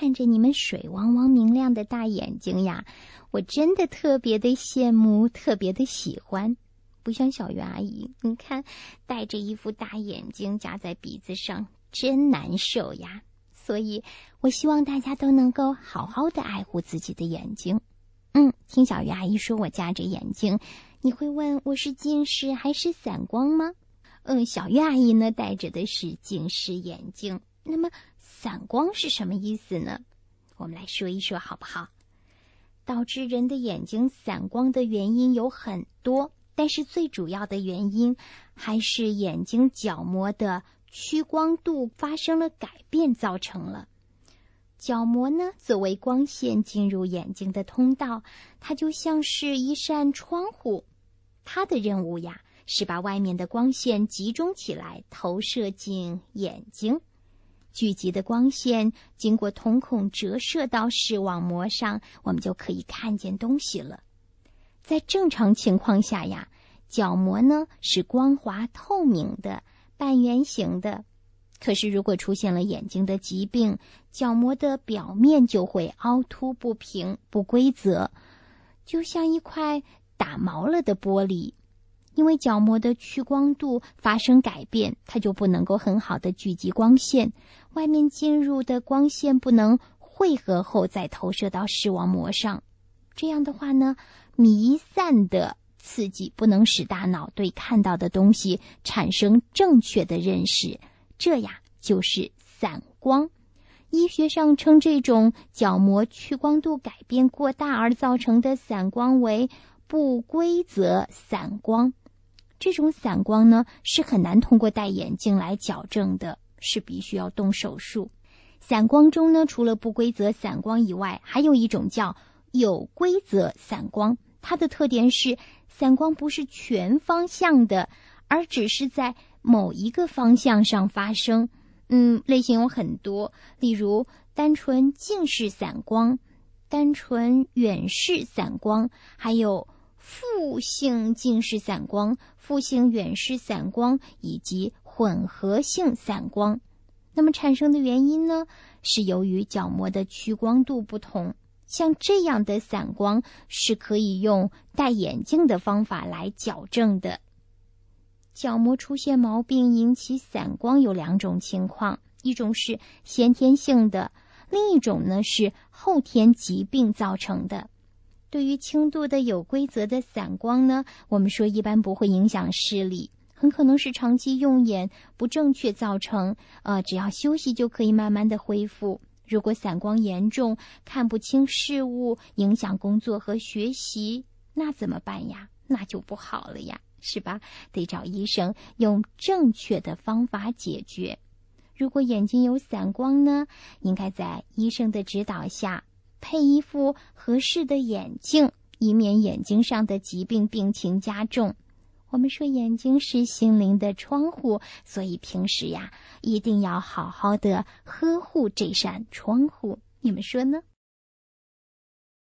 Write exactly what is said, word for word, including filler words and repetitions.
看着你们水汪汪明亮的大眼睛呀，我真的特别的羡慕，特别的喜欢。不像小鱼阿姨，你看戴着一副大眼睛夹在鼻子上，真难受呀。所以我希望大家都能够好好的爱护自己的眼睛。嗯，听小鱼阿姨说我夹着眼睛，你会问我是近视还是散光吗？嗯，小鱼阿姨呢戴着的是近视眼镜。那么散光是什么意思呢？我们来说一说好不好？导致人的眼睛散光的原因有很多，但是最主要的原因还是眼睛角膜的屈光度发生了改变造成了。角膜呢，作为光线进入眼睛的通道，它就像是一扇窗户，它的任务呀是把外面的光线集中起来，投射进眼睛。聚集的光线经过瞳孔折射到视网膜上，我们就可以看见东西了。在正常情况下呀，角膜呢是光滑透明的，半圆形的。可是如果出现了眼睛的疾病，角膜的表面就会凹凸不平、不规则，就像一块打毛了的玻璃。因为角膜的屈光度发生改变，它就不能够很好的聚集光线，外面进入的光线不能汇合后再投射到视网膜上。这样的话呢，弥散的刺激不能使大脑对看到的东西产生正确的认识，这呀就是散光。医学上称这种角膜屈光度改变过大而造成的散光为不规则散光。这种散光呢是很难通过戴眼镜来矫正的，是必须要动手术。散光中呢，除了不规则散光以外，还有一种叫有规则散光。它的特点是散光不是全方向的，而只是在某一个方向上发生。嗯，类型有很多，例如单纯近视散光、单纯远视散光，还有复性近视散光、复性远视散光以及混合性散光。那么产生的原因呢，是由于角膜的屈光度不同。像这样的散光是可以用戴眼镜的方法来矫正的。角膜出现毛病引起散光有两种情况，一种是先天性的，另一种呢是后天疾病造成的。对于轻度的有规则的散光呢，我们说一般不会影响视力，很可能是长期用眼不正确造成，呃，只要休息就可以慢慢的恢复。如果散光严重，看不清事物，影响工作和学习，那怎么办呀？那就不好了呀，是吧？得找医生用正确的方法解决。如果眼睛有散光呢，应该在医生的指导下配一副合适的眼镜，以免眼睛上的疾病病情加重。我们说眼睛是心灵的窗户，所以平时呀，一定要好好的呵护这扇窗户。你们说呢？